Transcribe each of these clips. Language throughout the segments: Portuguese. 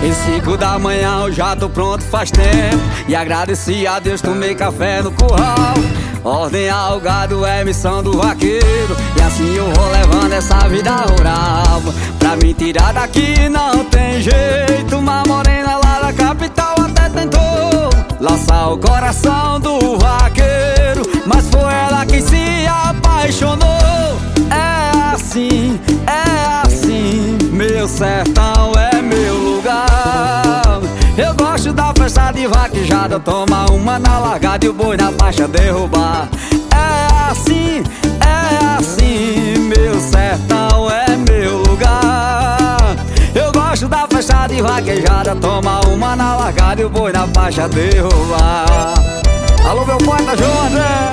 E 5 da manhã eu já tô pronto faz tempo. E agradeci a Deus, tomei café no curral. Ordem ao gado é missão do vaqueiro. E assim eu vou levando essa vida rural. Pra me tirar daqui não tem jeito. Uma morena lá da capital até tentou laçar o coração do vaqueiro, mas foi ela quem se apaixonou. É assim, meu sertão é meu lugar. Eu gosto da festa de vaquejada, toma uma na largada e o boi na faixa derrubar. É assim, meu sertão é meu lugar. Eu gosto da festa de vaquejada, toma uma na largada e o boi na faixa derrubar. Alô, meu poeta João André.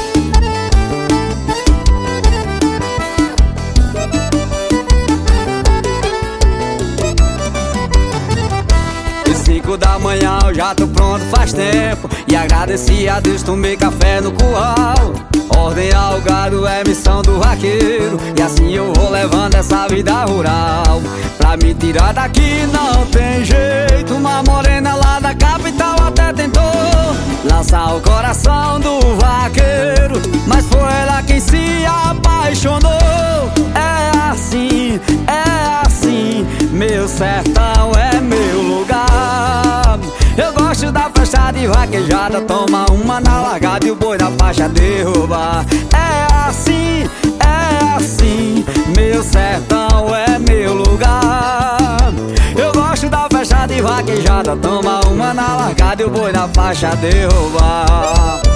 E 5 da manhã eu já tô pronto faz tempo. E agradeci a Deus, tomei café no curral. Ordem ao gado é missão do vaqueiro. E assim eu vou levando essa vida rural. Pra me tirar daqui não tem jeito. Uma morena lá da capital até tentou laçar o coração do vaqueiro, mas foi ela quem se apaixonou. É assim, meu sertão é meu lugar. Eu gosto da festa de vaquejada, toma uma na largada e o boi na faixa derrubar. É assim, meu sertão é meu lugar. Eu gosto da festa de vaquejada, toma uma na largada e o boi na faixa derrubar.